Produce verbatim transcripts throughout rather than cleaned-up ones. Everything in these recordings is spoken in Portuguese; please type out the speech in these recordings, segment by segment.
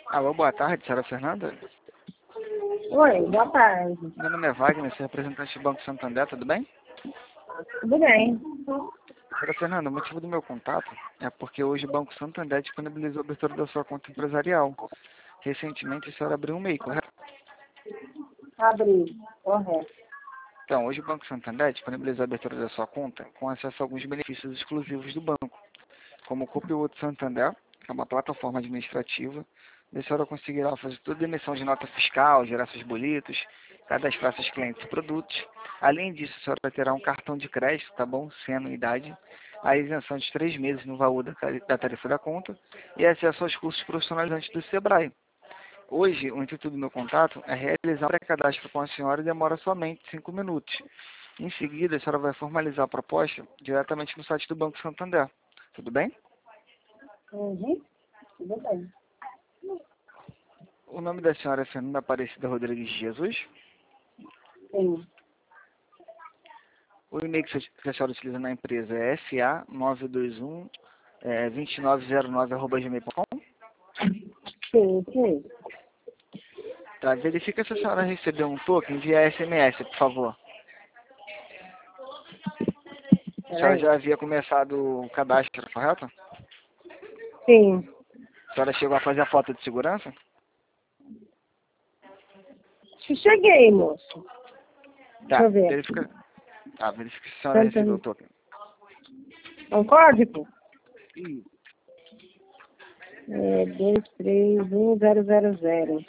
Alô, boa tarde, senhora Fernanda. Oi, boa tarde. Meu nome é Wagner, sou representante do Banco Santander, tudo bem? Tudo bem? Senhora Fernanda, o motivo do meu contato é porque hoje o Banco Santander disponibilizou a abertura da sua conta empresarial. Recentemente a senhora abriu um M E I, correto? Abri, correto. Então, hoje o Banco Santander disponibilizou a abertura da sua conta com acesso a alguns benefícios exclusivos do banco, como o Conteúdo Santander, que é uma plataforma administrativa, onde a senhora conseguirá fazer toda a emissão de nota fiscal, gerar seus boletos, cadastrar seus clientes e produtos. Além disso, a senhora terá um cartão de crédito, tá bom? Sem anuidade, a isenção de três meses no valor da tari- da tarifa da conta e acesso aos cursos profissionalizantes do Sebrae. Hoje, o intuito do meu contato é realizar um pré-cadastro com a senhora e demora somente cinco minutos. Em seguida, a senhora vai formalizar a proposta diretamente no site do Banco Santander. Tudo bem? Uhum, tudo bem. O nome da senhora é Fernanda Aparecida Rodrigues de Jesus. Sim, O e-mail que que a senhora utiliza na empresa é f a nove dois um é, dois nove zero nove arroba gmail ponto com. sim, sim. Tá, verifica se a senhora recebeu um token via S M S, por favor. A senhora Peraí. já havia começado o cadastro, correto? Sim. A senhora chegou a fazer a foto de segurança? Se cheguei, moço. Deixa Tá, eu ver aqui. verifica, tá, verifica se a senhora recebeu o token. É um código? Ih, É dois três um zero zero zero.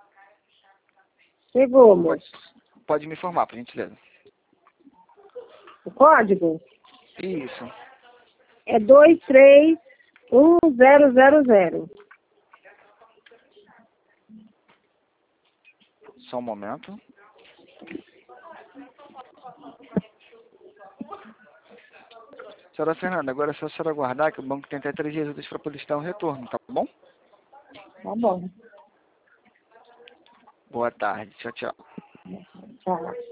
Chegou, pode, moço. pode me informar, por gentileza. O código Isso. é dois três um zero zero zero. Só um momento. Senhora Fernanda, agora é só a senhora aguardar que o banco tem até três dias úteis para poder te dar um retorno, tá bom? Tá bom. Boa tarde. Tchau, tchau. Tchau.